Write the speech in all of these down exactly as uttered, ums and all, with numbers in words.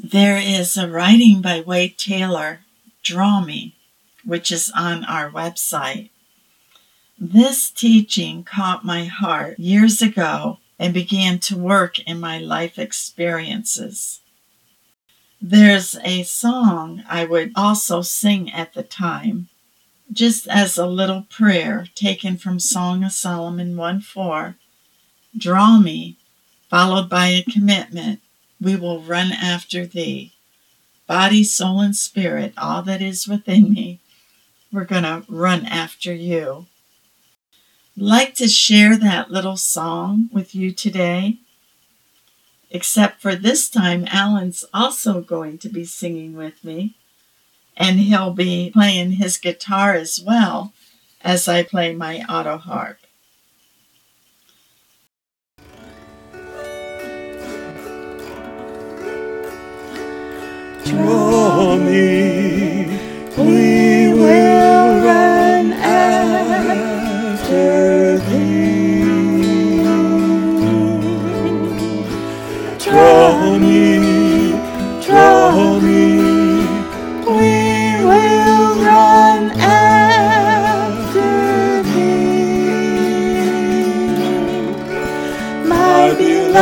There is a writing by Wade Taylor, Draw Me, which is on our website. This teaching caught my heart years ago and began to work in my life experiences. There's a song I would also sing at the time, just as a little prayer taken from Song of Solomon one four. Draw me, followed by a commitment. We will run after thee. Body, soul, and spirit, all that is within me, we're going to run after you. I'd like to share that little song with you today, except for this time Alan's also going to be singing with me, and he'll be playing his guitar as well as I play my auto harp. Draw me, we will run after thee. Draw me, draw me, we will run after thee. My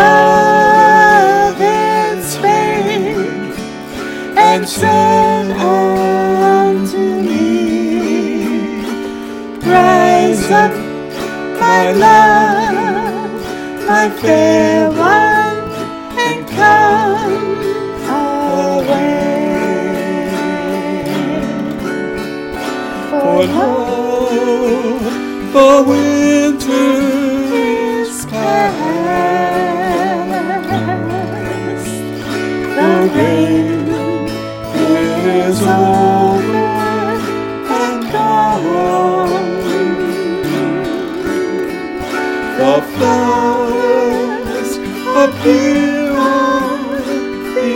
beloved spake and said unto me, rise up, my love, my fair one, and come away. For lo, the winter is past, the rain is over and gone. The flowers appear on the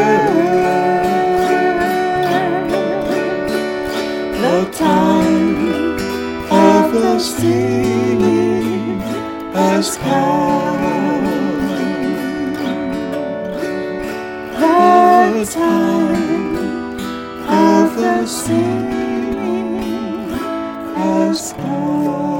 earth. The time of the singing has come. The time of the singing has come.